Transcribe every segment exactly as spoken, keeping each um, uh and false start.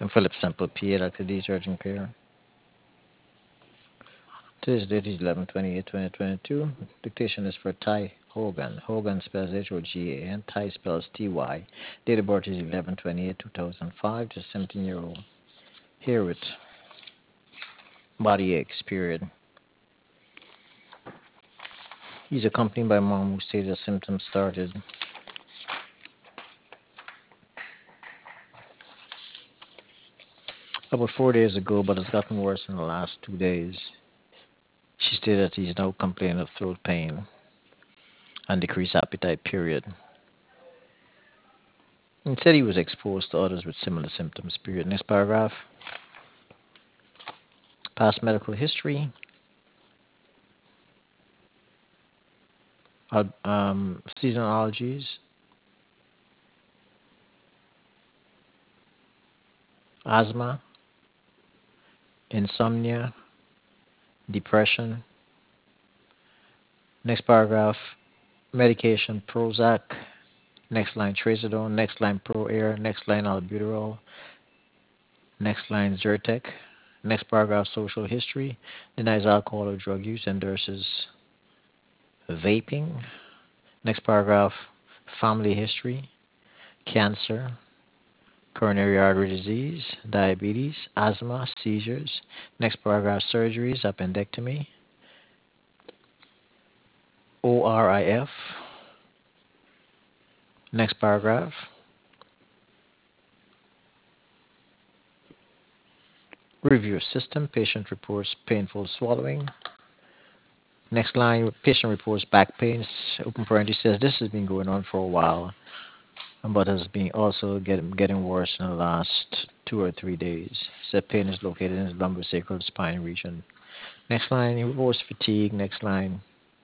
And Philip Sample P A, Doctor D's urgent care. Today's date is eleven twenty-eight twenty twenty-two. Dictation is for Ty Hogan. Hogan spells H O G A N. Ty spells T Y. Date of birth is eleven twenty-eight two thousand five. Just seventeen year old. Here with body aches, period. He's accompanied by mom who stated the symptoms started about four days ago, but it's gotten worse in the last two days. She stated that he's now complaining of throat pain and decreased appetite, period. And said he was exposed to others with similar symptoms, period. Next paragraph. Past medical history. Uh, um, seasonal allergies, asthma, insomnia, depression. Next paragraph. Medication, Prozac. Next line, Trazodone. Next line, ProAir. Next line, albuterol. Next line, Zyrtec. Next paragraph, social history. Denies alcohol or drug use, endorses vaping. Next paragraph, family history. Cancer, coronary artery disease, diabetes, asthma, seizures. Next paragraph, surgeries, appendectomy, O R I F. Next paragraph, review system. Patient reports painful swallowing. Next line, patient reports back pain. Open parenthesis says this has been going on for a while, but has been also getting getting worse in the last two or three days. Said pain is located in his lumbosacral spine region. Next line, he reports fatigue. Next line,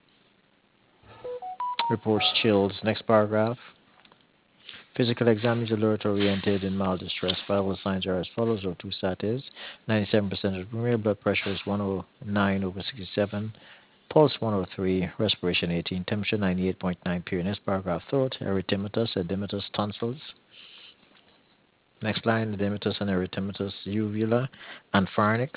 reports chills. Next paragraph, physical exam is alert oriented in mild distress. Vital signs are as follows: O two sat is ninety-seven percent of premier, blood pressure is one oh nine over sixty-seven, pulse one oh three, respiration eighteen, temperature ninety-eight point nine. Period. Next paragraph, throat, erythematous, edematous, tonsils. Next line, edematous and erythematous uvula and pharynx.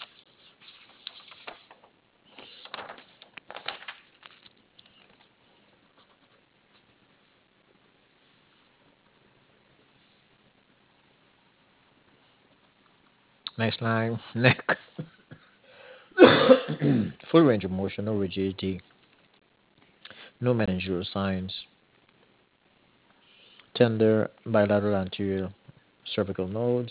Next line, neck. Full range of motion, no rigidity, no meningeal signs. Tender bilateral anterior cervical nodes.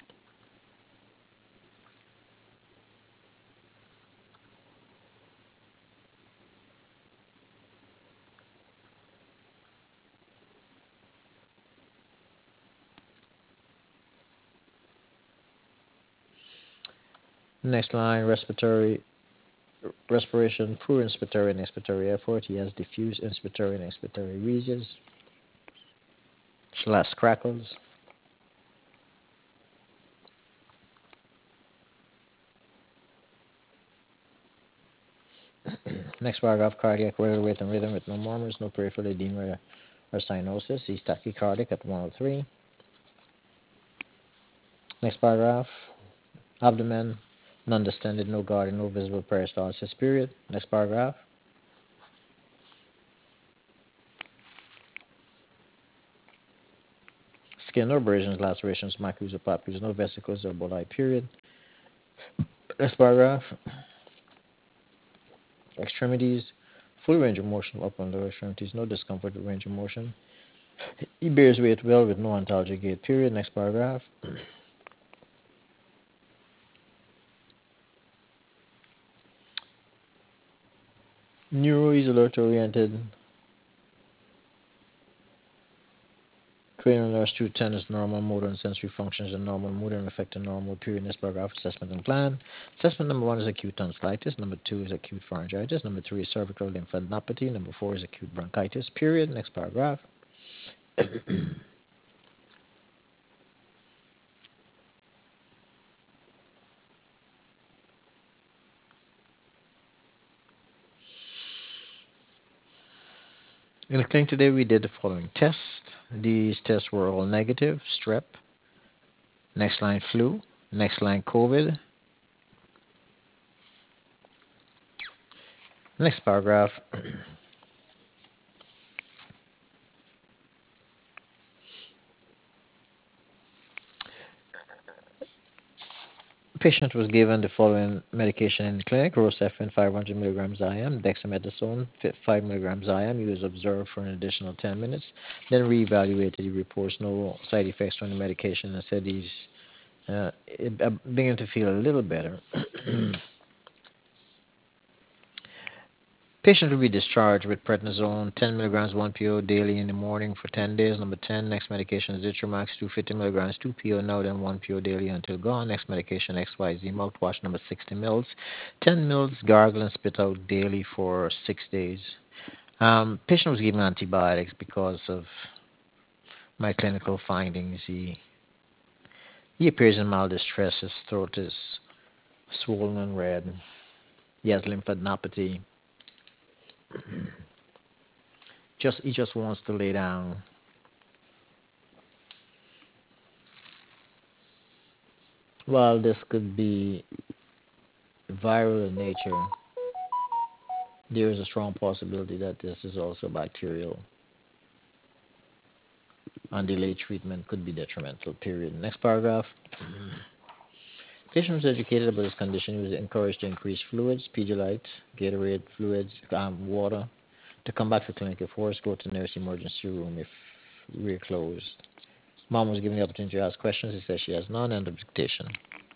Next line, respiratory respiration, poor inspiratory and expiratory effort. He has diffuse inspiratory and expiratory regions. Slash crackles. Next paragraph, cardiac rate, rate and rhythm with no murmurs, no peripheral edema or cyanosis. He's tachycardic at one oh three. Next paragraph, abdomen, non-distended, no guarding, no visible peristalsis, period. Next paragraph, skin, no abrasions, lacerations, maculae or papules, no vesicles or boli, period. Next paragraph, extremities, full range of motion, upper and lower extremities, no discomfort with range of motion. He bears weight well with no ontology gait, period. Next paragraph. Neuro is alert oriented. Cranial nerves two ten is normal, motor and sensory functions are normal, mood and affect are normal, period. Next paragraph, assessment and plan. Assessment number one is acute tonsillitis, number two is acute pharyngitis, number three is cervical lymphadenopathy, number four is acute bronchitis, period. Next paragraph. In the clinic today, we did the following tests. These tests were all negative: strep, Next line flu. Next line COVID. Next paragraph. Patient was given the following medication in the clinic: Rocephin five hundred milligrams I M, dexamethasone five milligrams I M. He was observed for an additional ten minutes, then reevaluated. He reports no side effects from the medication and said he's uh, uh, beginning to feel a little better. Patient will be discharged with prednisone ten milligrams one P O daily in the morning for ten days. Number ten, next medication is Zitromax two hundred fifty milligrams two P O now, then one P O daily until gone. Next medication X Y Z mouthwash number sixty mils. ten mils gargle and spit out daily for six days. Um, patient was given antibiotics because of my clinical findings. He, he appears in mild distress. His throat is swollen and red. He has lymphadenopathy. Just he just wants to lay down. While this could be viral in nature, there is a strong possibility that this is also bacterial, and delayed treatment could be detrimental. Period. Next paragraph. Patient was educated about his condition. He was encouraged to increase fluids, Pedialyte, Gatorade, fluids, um, water. To come back to clinic if worse, go to the nearest emergency room if we're closed. Mom was given the opportunity to ask questions. He says she has none. End of dictation.